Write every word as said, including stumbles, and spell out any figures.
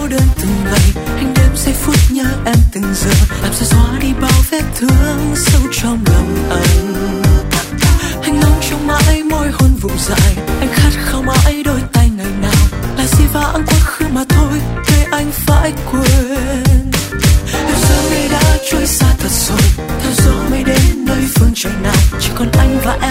đơn từng ngày, anh đêm giây phút nhớ em từng giờ, làm sao xóa đi bao vết thương sâu trong lòng anh. Anh ngóng trông mãi môi hôn vùng dài, anh khát khao mãi đôi tay ngày nào, là gì vãng quá khứ mà thôi, để anh phải quên. Yêu giờ ngày đã trôi xa thật rồi, theo gió mây đến nơi phương trời nào, chỉ còn anh và em